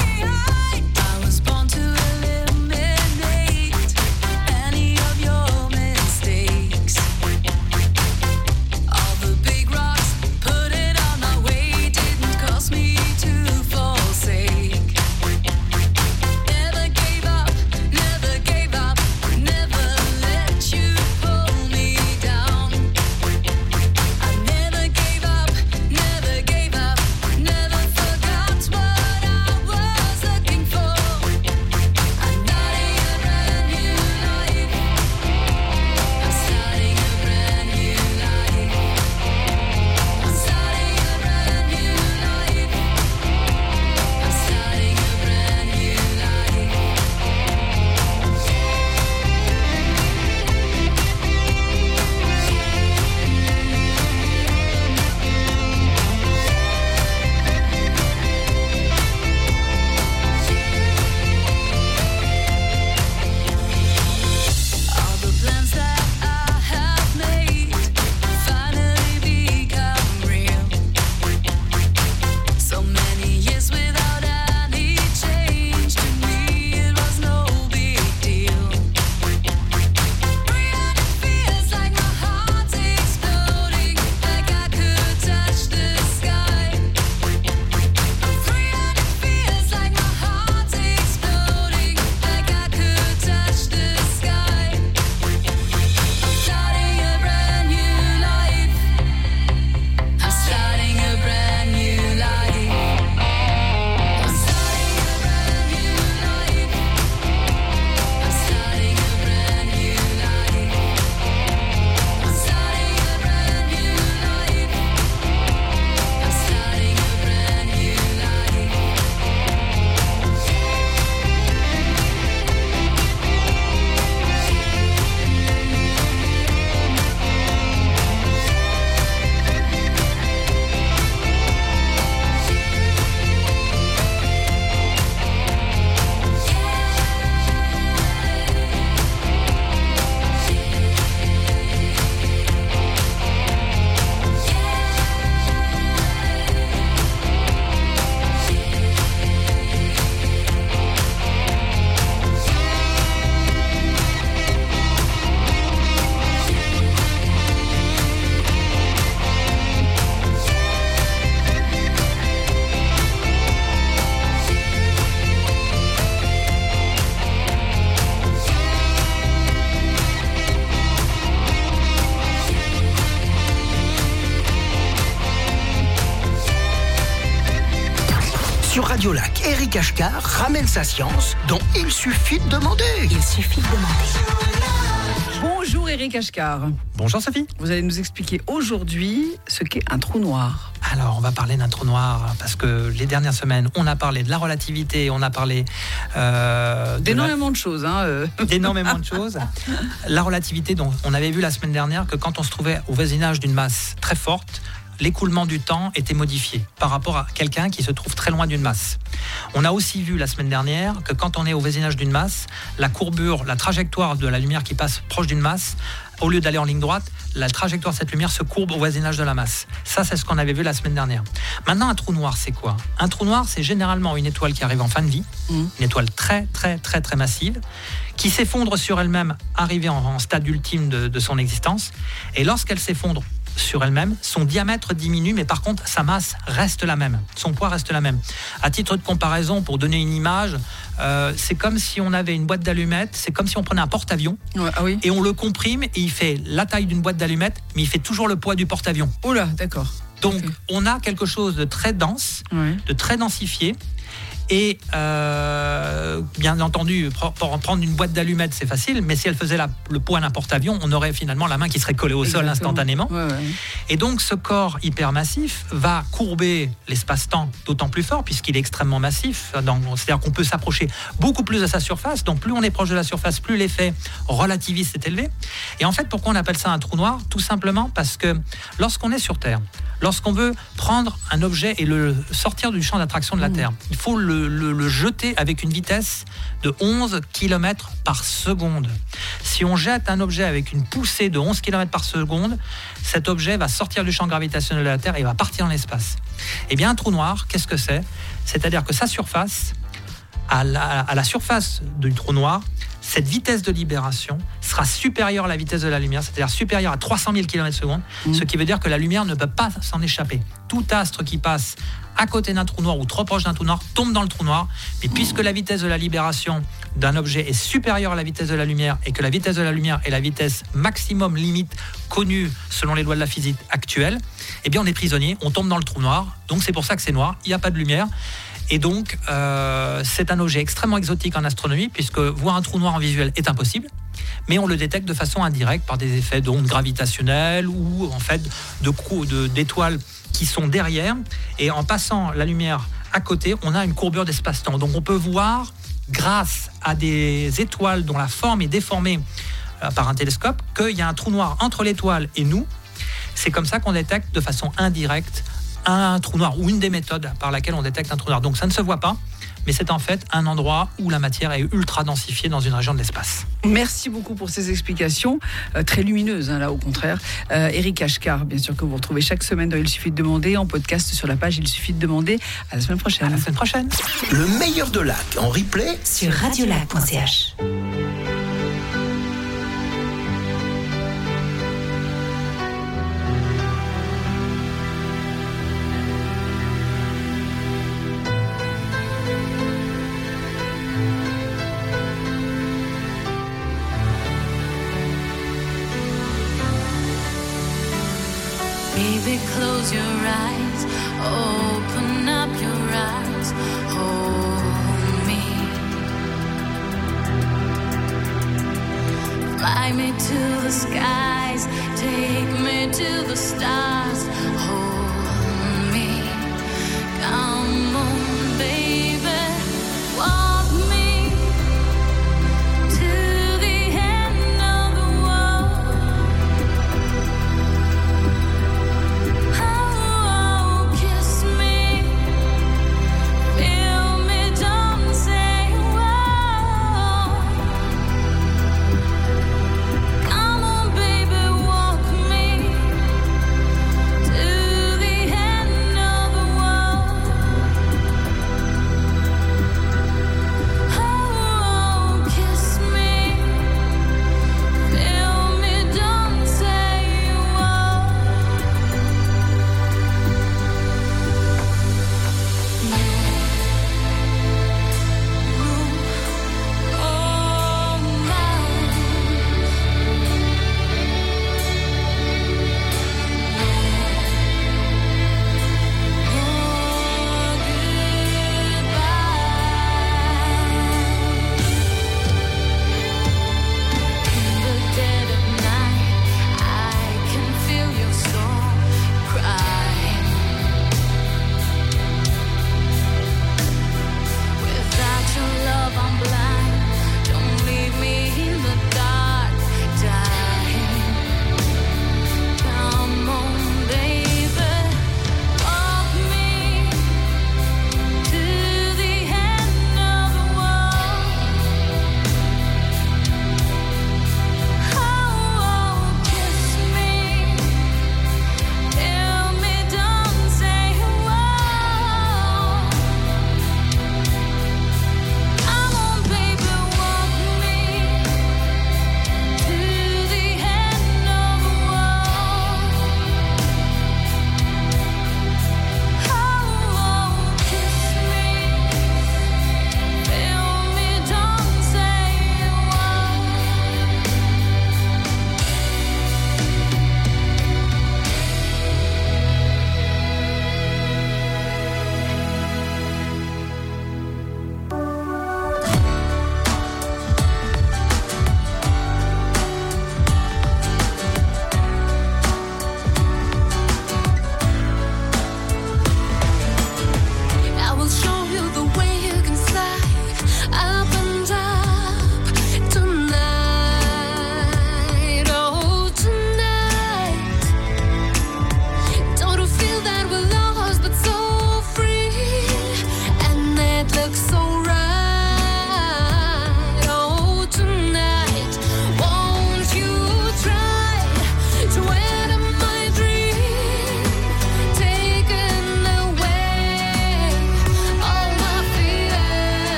Speaker 2: Sur Radio Lac, Eric Ashkar ramène sa science dans Il suffit de demander.
Speaker 10: Il suffit de demander.
Speaker 7: Bonjour Eric Ashkar.
Speaker 9: Bonjour Sophie.
Speaker 7: Vous allez nous expliquer aujourd'hui ce qu'est un trou noir.
Speaker 9: Alors, on va parler d'un trou noir parce que les dernières semaines, on a parlé de la relativité, on a parlé
Speaker 7: d'énormément de choses.
Speaker 9: D'énormément de choses. La relativité, donc, on avait vu la semaine dernière que quand on se trouvait au voisinage d'une masse très forte, l'écoulement du temps était modifié par rapport à quelqu'un qui se trouve très loin d'une masse. On a aussi vu la semaine dernière que quand on est au voisinage d'une masse, la courbure, la trajectoire de la lumière qui passe proche d'une masse, au lieu d'aller en ligne droite, la trajectoire de cette lumière se courbe au voisinage de la masse. Ça, c'est ce qu'on avait vu la semaine dernière. Maintenant, un trou noir, c'est quoi ? Un trou noir, c'est généralement une étoile qui arrive en fin de vie, une étoile très, très, très, très massive, qui s'effondre sur elle-même, arrivée en stade ultime de son existence. Et lorsqu'elle s'effondre sur elle-même, son diamètre diminue, mais par contre, sa masse reste la même. Son poids reste la même. À titre de comparaison, pour donner une image, c'est comme si on avait une boîte d'allumettes, c'est comme si on prenait un porte-avions et on le comprime et il fait la taille d'une boîte d'allumettes, mais il fait toujours le poids du porte-avions.
Speaker 7: Oh là, d'accord.
Speaker 9: Donc, on a quelque chose de très dense, de très densifié. Et bien entendu, prendre une boîte d'allumettes, c'est facile, mais si elle faisait le poids d'un porte-avions, on aurait finalement la main qui serait collée au sol instantanément. Et donc, ce corps hypermassif va courber l'espace-temps d'autant plus fort, puisqu'il est extrêmement massif. C'est-à-dire qu'on peut s'approcher beaucoup plus de sa surface. Donc, plus on est proche de la surface, plus l'effet relativiste est élevé. Et en fait, pourquoi on appelle ça un trou noir ? Tout simplement parce que lorsqu'on est sur Terre, lorsqu'on veut prendre un objet et le sortir du champ d'attraction de la Terre, il faut le jeter avec une vitesse de 11 km par seconde. Si on jette un objet avec une poussée de 11 km par seconde, cet objet va sortir du champ gravitationnel de la Terre et va partir dans l'espace. Eh bien, un trou noir, qu'est-ce que c'est ? C'est-à-dire que sa surface, à la surface du trou noir, cette vitesse de libération sera supérieure à la vitesse de la lumière, c'est-à-dire supérieure à 300 000 km/s, ce qui veut dire que la lumière ne peut pas s'en échapper. Tout astre qui passe à côté d'un trou noir ou trop proche d'un trou noir tombe dans le trou noir. Mais puisque la vitesse de la libération d'un objet est supérieure à la vitesse de la lumière et que la vitesse de la lumière est la vitesse maximum limite connue selon les lois de la physique actuelle, eh bien on est prisonnier, on tombe dans le trou noir. Donc c'est pour ça que c'est noir, il n'y a pas de lumière. Et donc, c'est un objet extrêmement exotique en astronomie, puisque voir un trou noir en visuel est impossible, mais on le détecte de façon indirecte par des effets d'ondes gravitationnelles ou en fait d'étoiles qui sont derrière. Et en passant la lumière à côté, on a une courbure d'espace-temps. Donc on peut voir, grâce à des étoiles dont la forme est déformée par un télescope, qu'il y a un trou noir entre l'étoile et nous. C'est comme ça qu'on détecte de façon indirecte un trou noir, ou une des méthodes par laquelle on détecte un trou noir. Donc ça ne se voit pas, mais c'est en fait un endroit où la matière est ultra densifiée dans une région de l'espace.
Speaker 7: Merci beaucoup pour ces explications, très lumineuses, là au contraire. Eric Ashkar, bien sûr, que vous retrouvez chaque semaine dans Il suffit de demander, en podcast sur la page Il suffit de demander. À la semaine prochaine.
Speaker 9: À la semaine prochaine.
Speaker 2: Le meilleur de Lac en replay
Speaker 10: sur radiolac.ch.
Speaker 6: Baby, close your eyes, open up your eyes, hold me. Fly me to the skies, take me to the stars, hold me. Come on, baby, walk me to the end of the world. Oh, kiss me, feel me, don't say whoa. Come on, baby, walk me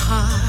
Speaker 13: heart.